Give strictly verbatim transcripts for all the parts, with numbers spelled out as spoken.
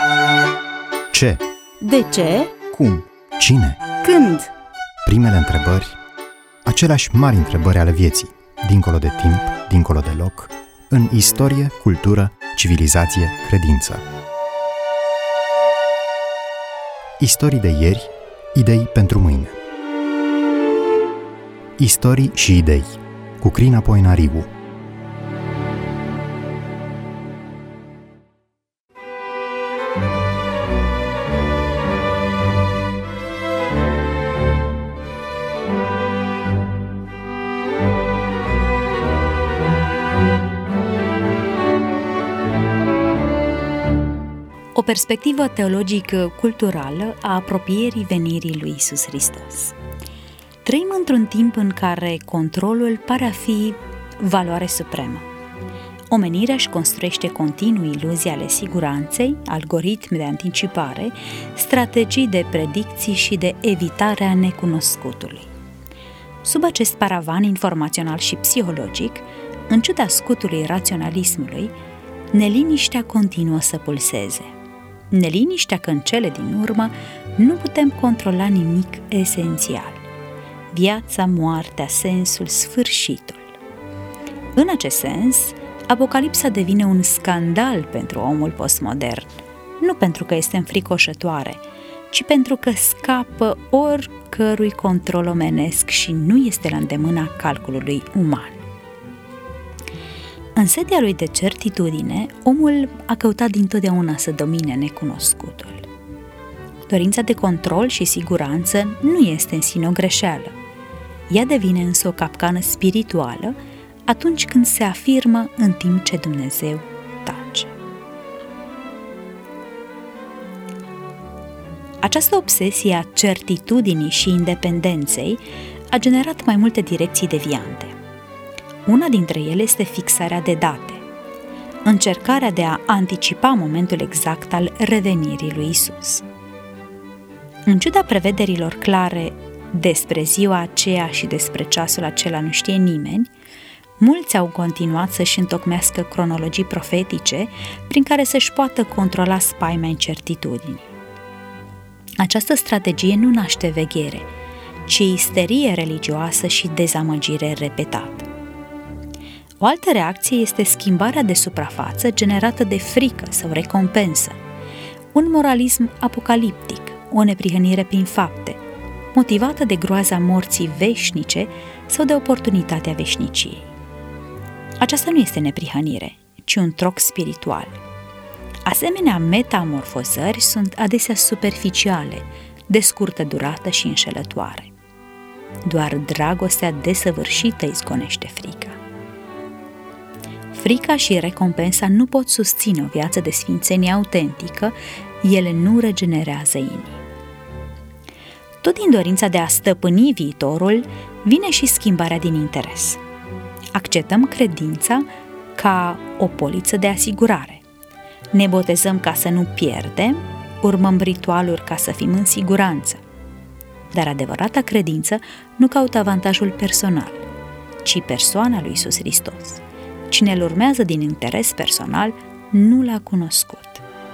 Ce? De ce? Cum? Cine? Când? Primele întrebări, aceleași mari întrebări ale vieții, dincolo de timp, dincolo de loc, în istorie, cultură, civilizație, credință. Istorii de ieri, idei pentru mâine. Istorii și idei, cu Crina Poenariu. O perspectivă teologic-culturală a apropierii venirii lui Iisus Hristos. Trăim într-un timp în care controlul pare a fi valoare supremă. Omenirea își construiește continuu iluzii ale siguranței, algoritmi de anticipare, strategii de predicții și de evitare a necunoscutului. Sub acest paravan informațional și psihologic, în ciuda scutului raționalismului, neliniștea continuă să pulseze. Neliniștea că în cele din urmă nu putem controla nimic esențial. Viața, moartea, sensul, sfârșitul. În acest sens, Apocalipsa devine un scandal pentru omul postmodern, nu pentru că este înfricoșătoare, ci pentru că scapă oricărui control omenesc și nu este la îndemâna calculului uman. În setea lui de certitudine, omul a căutat dintotdeauna să domine necunoscutul. Dorința de control și siguranță nu este în sine o greșeală. Ea devine însă o capcană spirituală atunci când se afirmă în timp ce Dumnezeu tace. Această obsesie a certitudinii și independenței a generat mai multe direcții deviante. Una dintre ele este fixarea de date, încercarea de a anticipa momentul exact al revenirii lui Isus. În ciuda prevederilor clare despre ziua aceea și despre ceasul acela nu știe nimeni, mulți au continuat să-și întocmească cronologii profetice prin care să-și poată controla spaima incertitudinii. Această strategie nu naște veghere, ci isterie religioasă și dezamăgire repetată. O altă reacție este schimbarea de suprafață generată de frică sau recompensă, un moralism apocaliptic, o neprihănire prin fapte, motivată de groaza morții veșnice sau de oportunitatea veșniciei. Aceasta nu este neprihănire, ci un troc spiritual. Asemenea metamorfozări sunt adesea superficiale, de scurtă durată și înșelătoare. Doar dragostea desăvârșită izgonește frica. Frica și recompensa nu pot susține o viață de sfințenie autentică, ele nu regenerează inimi. Tot din dorința de a stăpâni viitorul, vine și schimbarea din interes. Acceptăm credința ca o poliță de asigurare. Ne botezăm ca să nu pierdem, urmăm ritualuri ca să fim în siguranță. Dar adevărata credință nu caută avantajul personal, ci persoana lui Iisus Hristos. Cine îl urmează din interes personal nu l-a cunoscut.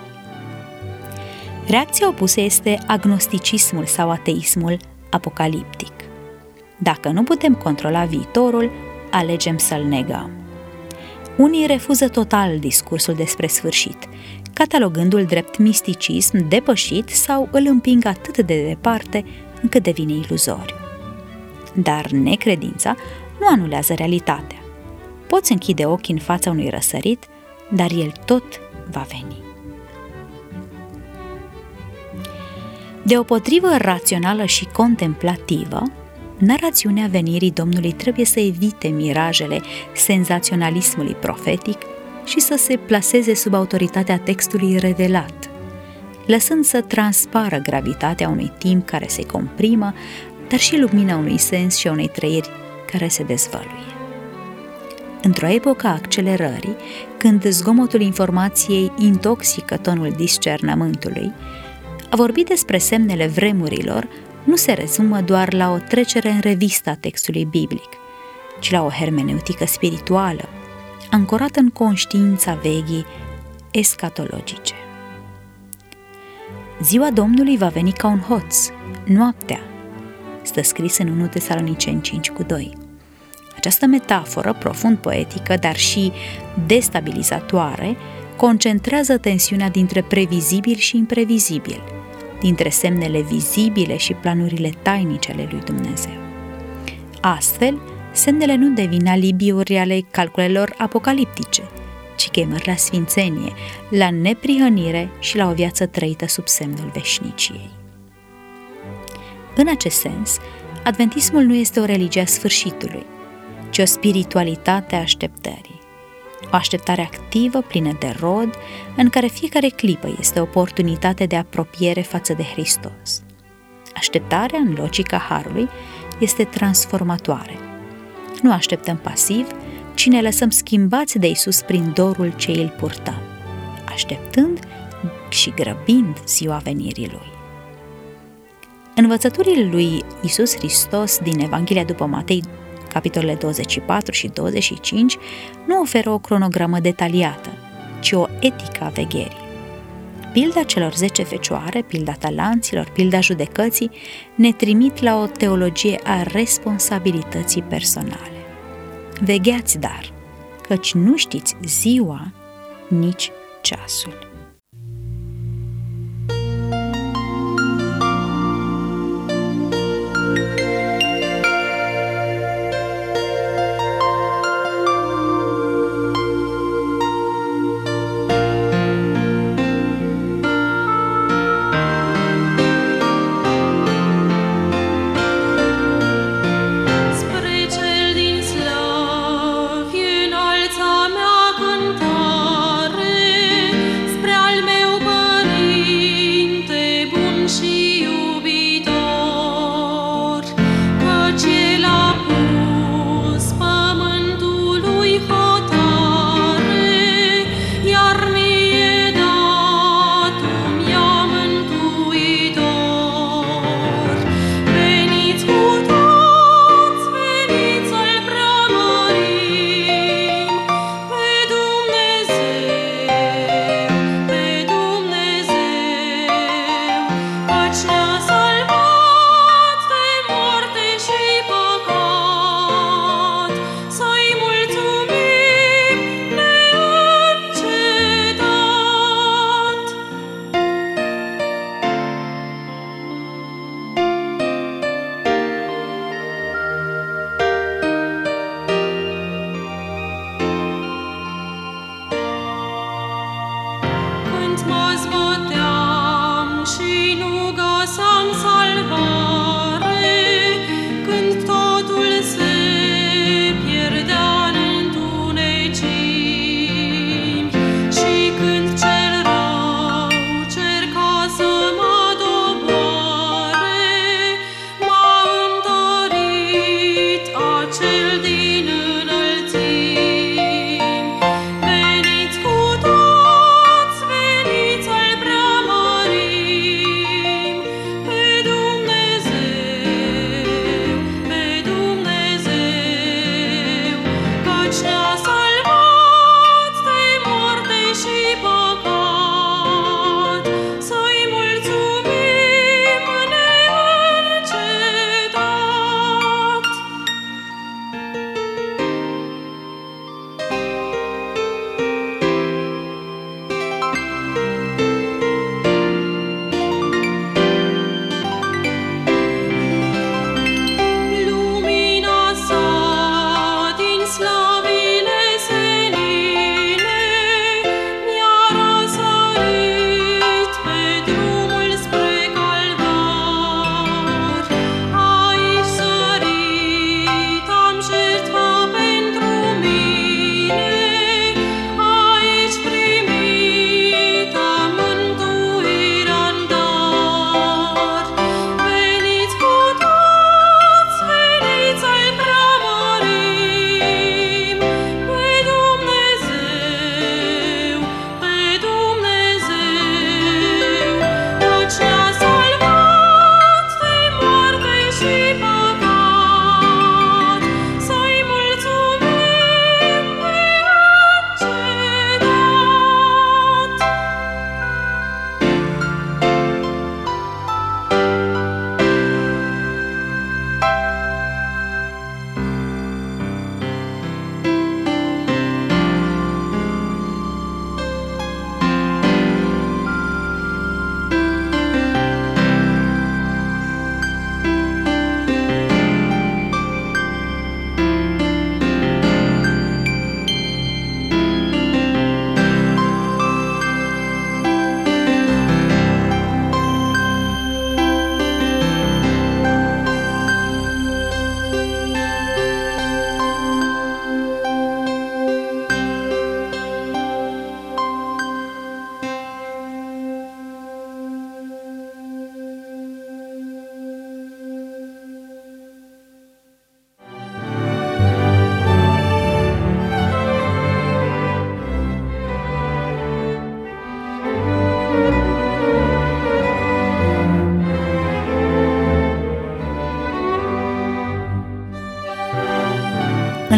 Reacția opusă este agnosticismul sau ateismul apocaliptic. Dacă nu putem controla viitorul, alegem să-l negăm. Unii refuză total discursul despre sfârșit, catalogându-l drept misticism depășit sau îl împing atât de departe încât devine iluzoriu. Dar necredința nu anulează realitatea. Poți închide ochii în fața unui răsărit, dar el tot va veni. Deopotrivă rațională și contemplativă, narațiunea venirii Domnului trebuie să evite mirajele senzaționalismului profetic și să se plaseze sub autoritatea textului revelat, lăsând să transpară gravitatea unui timp care se comprimă, dar și lumina unui sens și a unei trăiri care se dezvăluie. Într-o epocă a accelerării, când zgomotul informației intoxică tonul discernământului, a vorbi despre semnele vremurilor nu se rezumă doar la o trecere în revistă a textului biblic, ci la o hermeneutică spirituală, ancorată în conștiința vechii escatologice. Ziua Domnului va veni ca un hoț, noaptea, stă scris în unu Tesaloniceni cinci cu doi. Această metaforă, profund poetică, dar și destabilizatoare, concentrează tensiunea dintre previzibil și imprevizibil, dintre semnele vizibile și planurile tainice ale lui Dumnezeu. Astfel, semnele nu devin alibiuri ale calculelor apocaliptice, ci chemări la sfințenie, la neprihănire și la o viață trăită sub semnul veșniciei. În acest sens, adventismul nu este o religie a sfârșitului, ci o spiritualitate a așteptării. O așteptare activă, plină de rod, în care fiecare clipă este o oportunitate de apropiere față de Hristos. Așteptarea, în logica harului, este transformatoare. Nu așteptăm pasiv, ci ne lăsăm schimbați de Iisus prin dorul ce îl purtăm, așteptând și grăbind ziua venirii Lui. Învățăturile lui Iisus Hristos din Evanghelia după Matei, capitolele douăzeci și patru și douăzeci și cinci, nu oferă o cronogramă detaliată, ci o etică a vegherii. Pilda celor zece fecioare, pilda talanților, pilda judecății, ne trimit la o teologie a responsabilității personale. Vegheați dar, căci nu știți ziua, nici ceasul. Spre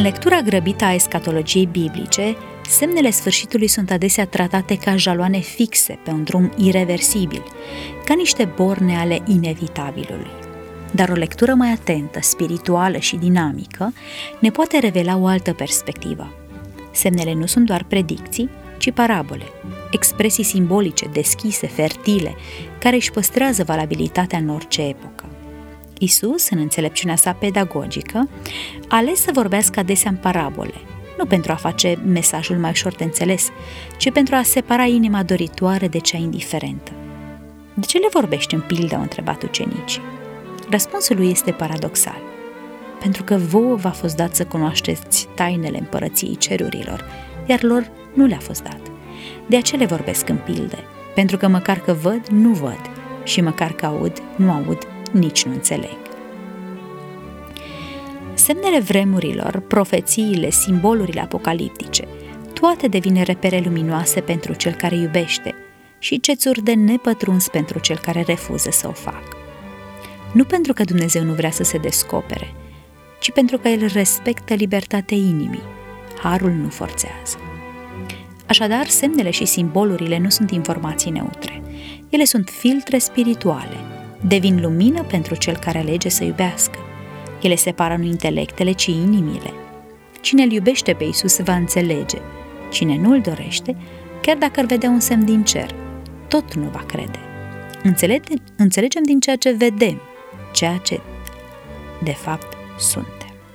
În lectura grăbită a escatologiei biblice, semnele sfârșitului sunt adesea tratate ca jaloane fixe pe un drum ireversibil, ca niște borne ale inevitabilului. Dar o lectură mai atentă, spirituală și dinamică ne poate revela o altă perspectivă. Semnele nu sunt doar predicții, ci parabole, expresii simbolice, deschise, fertile, care își păstrează valabilitatea în orice epocă. Isus, în înțelepciunea sa pedagogică, a ales să vorbească adesea în parabole, nu pentru a face mesajul mai ușor de înțeles, ci pentru a separa inima doritoare de cea indiferentă. De ce le vorbești în pildă? Au întrebat ucenicii. Răspunsul lui este paradoxal. Pentru că vouă v-a fost dat să cunoașteți tainele împărăției cerurilor, iar lor nu le-a fost dat. De aceea le vorbesc în pilde, pentru că măcar că văd, nu văd, și măcar că aud, nu aud, nici nu înțeleg. Semnele vremurilor, profețiile, simbolurile apocaliptice, toate devin repere luminoase pentru cel care iubește și cețuri de nepătruns pentru cel care refuză să o facă. Nu pentru că Dumnezeu nu vrea să se descopere, ci pentru că El respectă libertatea inimii. Harul nu forțează. Așadar, semnele și simbolurile nu sunt informații neutre. Ele sunt filtre spirituale, devin lumină pentru cel care alege să iubească. Ele separă nu intelectele, ci inimile. Cine îl iubește pe Iisus va înțelege. Cine nu îl dorește, chiar dacă ar vedea un semn din cer, tot nu va crede. Înțelege, înțelegem din ceea ce vedem, ceea ce de fapt suntem.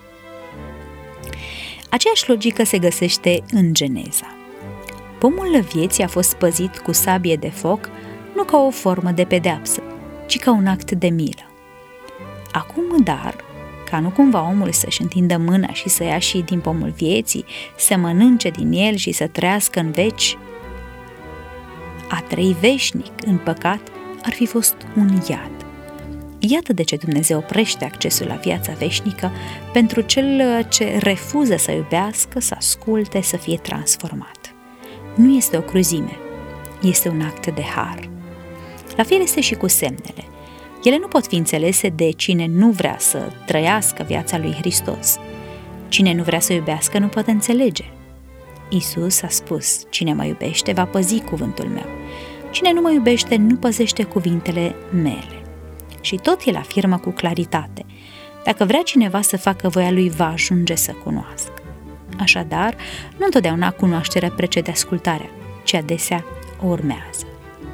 Aceeași logică se găsește în Geneza. Pomul vieții a fost păzit cu sabie de foc, nu ca o formă de pedeapsă, ci ca un act de milă. Acum, dar, ca nu cumva omul să-și întindă mâna și să ia și din pomul vieții, să mănânce din el și să trăiască în veci, a trăi veșnic în păcat ar fi fost un iad. Iată de ce Dumnezeu oprește accesul la viața veșnică pentru cel ce refuză să iubească, să asculte, să fie transformat. Nu este o cruzime, este un act de har. La fel este și cu semnele. Ele nu pot fi înțelese de cine nu vrea să trăiască viața lui Hristos. Cine nu vrea să iubească nu poate înțelege. Iisus a spus, cine mă iubește va păzi cuvântul meu. Cine nu mă iubește nu păzește cuvintele mele. Și tot el afirmă cu claritate. Dacă vrea cineva să facă voia lui, va ajunge să cunoască. Așadar, nu întotdeauna cunoașterea precede ascultarea, ci adesea o urmează.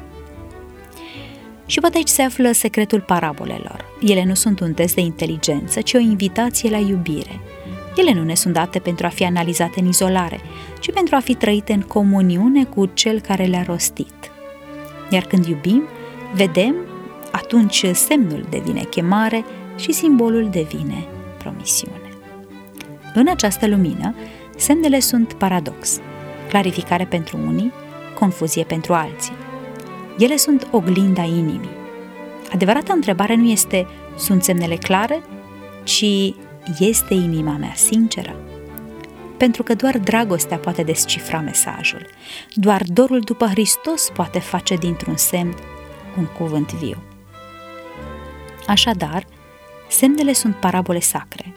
Și poate aici se află secretul parabolelor. Ele nu sunt un test de inteligență, ci o invitație la iubire. Ele nu ne sunt date pentru a fi analizate în izolare, ci pentru a fi trăite în comuniune cu cel care le-a rostit. Iar când iubim, vedem, atunci semnul devine chemare și simbolul devine promisiune. În această lumină, semnele sunt paradox, clarificare pentru unii, confuzie pentru alții. Ele sunt oglinda inimii. Adevărata întrebare nu este, sunt semnele clare, ci este inima mea sinceră? Pentru că doar dragostea poate descifra mesajul. Doar dorul după Hristos poate face dintr-un semn un cuvânt viu. Așadar, semnele sunt parabole sacre.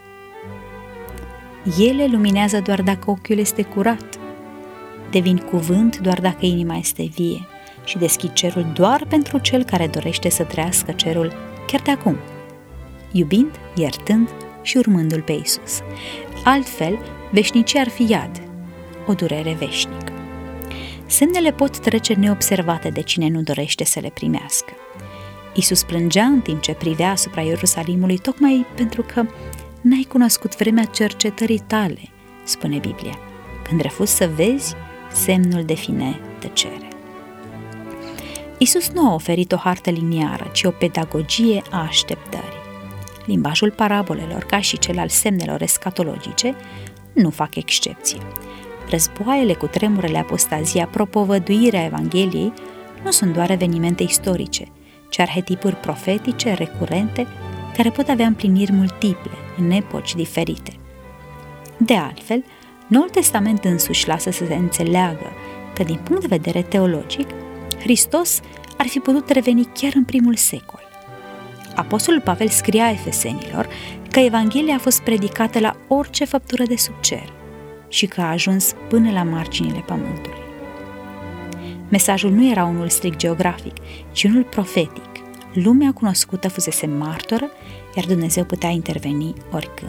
Ele luminează doar dacă ochiul este curat, devin cuvânt doar dacă inima este vie și deschid cerul doar pentru cel care dorește să trăiască cerul chiar de acum, iubind, iertând și urmându-L pe Iisus. Altfel, veșnicia ar fi iad, o durere veșnică. Semnele pot trece neobservate de cine nu dorește să le primească. Iisus plângea în timp ce privea asupra Ierusalimului, tocmai pentru că n-ai cunoscut vremea cercetării tale, spune Biblia. Când refuzi să vezi, semnul devine tăcere. Iisus nu a oferit o hartă liniară, ci o pedagogie a așteptării. Limbajul parabolelor, ca și cel al semnelor escatologice, nu fac excepție. Războaiele cu tremurele apostazia, propovăduirea Evangheliei nu sunt doar evenimente istorice, ci arhetipuri profetice, recurente, care pot avea împliniri multiple, în epoci diferite. De altfel, Noul Testament însuși lasă să se înțeleagă că, din punct de vedere teologic, Hristos ar fi putut reveni chiar în primul secol. Apostolul Pavel scria efesenilor că Evanghelia a fost predicată la orice făptură de sub cer și că a ajuns până la marginile pământului. Mesajul nu era unul strict geografic, ci unul profetic. Lumea cunoscută fusese martoră, iar Dumnezeu putea interveni oricând.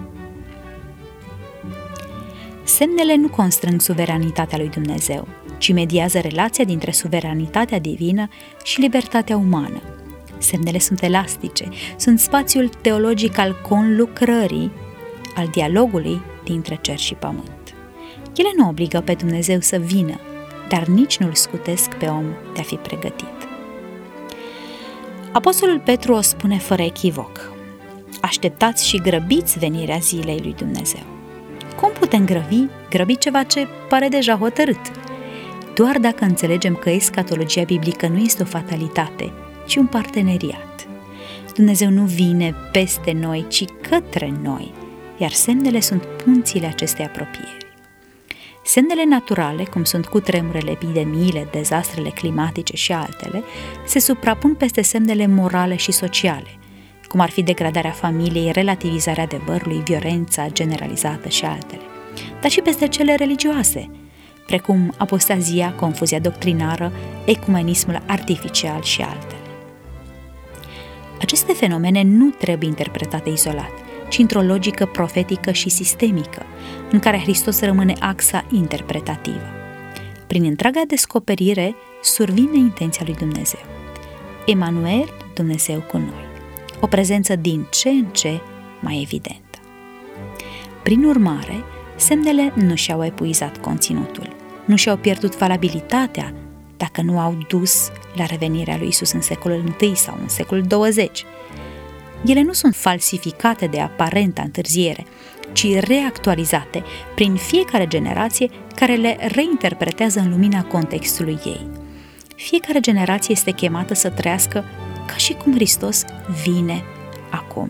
Semnele nu constrâng suveranitatea lui Dumnezeu, ci mediază relația dintre suveranitatea divină și libertatea umană. Semnele sunt elastice, sunt spațiul teologic al conlucrării, al dialogului dintre cer și pământ. Ele nu obligă pe Dumnezeu să vină, dar nici nu-l scutesc pe om de a fi pregătit. Apostolul Petru o spune fără echivoc: așteptați și grăbiți venirea zilei lui Dumnezeu. Cum putem grăbi, grăbi ceva ce pare deja hotărât? Doar dacă înțelegem că escatologia biblică nu este o fatalitate, ci un parteneriat. Dumnezeu nu vine peste noi, ci către noi, iar semnele sunt punțile acestei apropieri. Semnele naturale, cum sunt cutremurele, epidemiile, dezastrele climatice și altele, se suprapun peste semnele morale și sociale, cum ar fi degradarea familiei, relativizarea adevărului, violența generalizată și altele, dar și peste cele religioase, precum apostazia, confuzia doctrinară, ecumenismul artificial și altele. Aceste fenomene nu trebuie interpretate izolat, ci într-o logică profetică și sistemică, în care Hristos rămâne axa interpretativă. Prin întreaga descoperire survine intenția lui Dumnezeu. Emanuel, Dumnezeu cu noi. O prezență din ce în ce mai evidentă. Prin urmare, semnele nu și-au epuizat conținutul, nu și-au pierdut valabilitatea dacă nu au dus la revenirea lui Iisus în secolul întâi sau în secolul douăzeci. Ele nu sunt falsificate de aparenta întârziere, ci reactualizate prin fiecare generație care le reinterpretează în lumina contextului ei. Fiecare generație este chemată să trăiască ca și cum Hristos vine acum.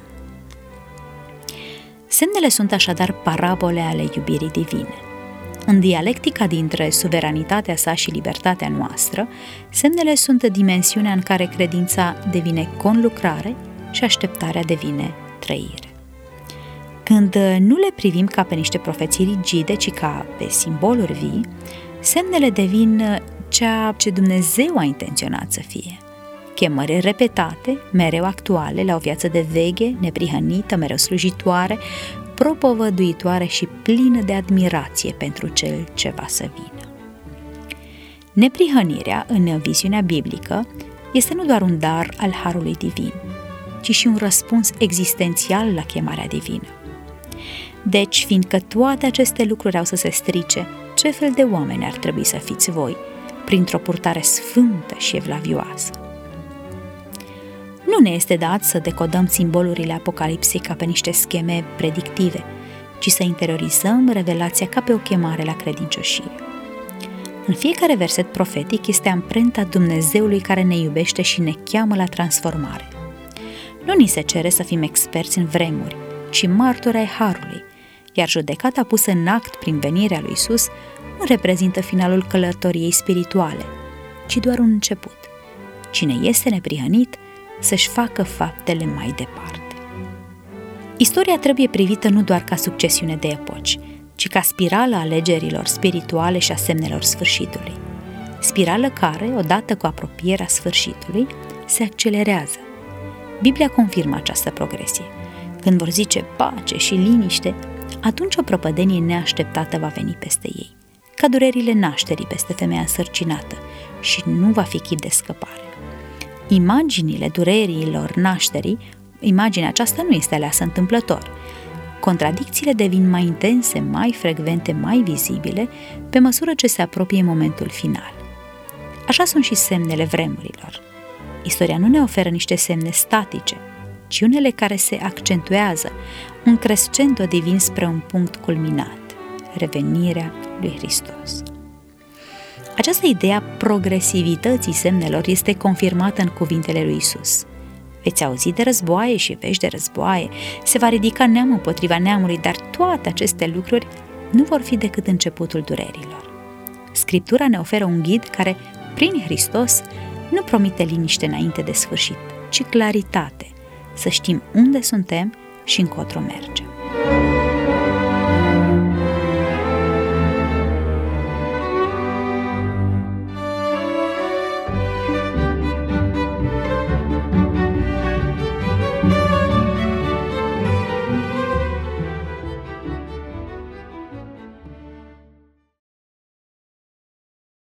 Semnele sunt așadar parabole ale iubirii divine. În dialectica dintre suveranitatea sa și libertatea noastră, semnele sunt dimensiunea în care credința devine conlucrare și așteptarea devine trăire. Când nu le privim ca pe niște profeții rigide, ci ca pe simboluri vii, semnele devin ceea ce Dumnezeu a intenționat să fie. Chemări repetate, mereu actuale, la o viață de veche, neprihănită, mereu slujitoare, propovăduitoare și plină de admirație pentru cel ce va să vină. Neprihănirea, în viziunea biblică, este nu doar un dar al harului divin, ci și un răspuns existențial la chemarea divină. Deci, fiindcă toate aceste lucruri au să se strice, ce fel de oameni ar trebui să fiți voi, printr-o purtare sfântă și evlavioasă? Nu ne este dat să decodăm simbolurile Apocalipsei ca pe niște scheme predictive, ci să interiorizăm revelația ca pe o chemare la credincioșie. În fiecare verset profetic este amprenta Dumnezeului care ne iubește și ne cheamă la transformare. Nu ni se cere să fim experți în vremuri, ci martori ai harului, iar judecata pusă în act prin venirea lui Iisus nu reprezintă finalul călătoriei spirituale, ci doar un început. Cine este neprihănit, să-și facă faptele mai departe. Istoria trebuie privită nu doar ca succesiune de epoci, ci ca spirală a alegerilor spirituale și a semnelor sfârșitului. Spirală care, odată cu apropierea sfârșitului, se accelerează. Biblia confirmă această progresie. Când vor zice pace și liniște, atunci o prăpădenie neașteptată va veni peste ei, ca durerile nașterii peste femeia însărcinată, și nu va fi chip de scăpare. Imaginile durerilor nașterii, imaginea aceasta nu este aleasă întâmplător. Contradicțiile devin mai intense, mai frecvente, mai vizibile, pe măsură ce se apropie momentul final. Așa sunt și semnele vremurilor. Istoria nu ne oferă niște semne statice, ci unele care se accentuează, un crescendo divin spre un punct culminat, revenirea lui Hristos. Această idee a progresivității semnelor este confirmată în cuvintele lui Iisus. Veți auzi de războaie și vești de războaie, se va ridica neam împotriva neamului, dar toate aceste lucruri nu vor fi decât începutul durerilor. Scriptura ne oferă un ghid care, prin Hristos, nu promite liniște înainte de sfârșit, ci claritate, să știm unde suntem și încotro mergem.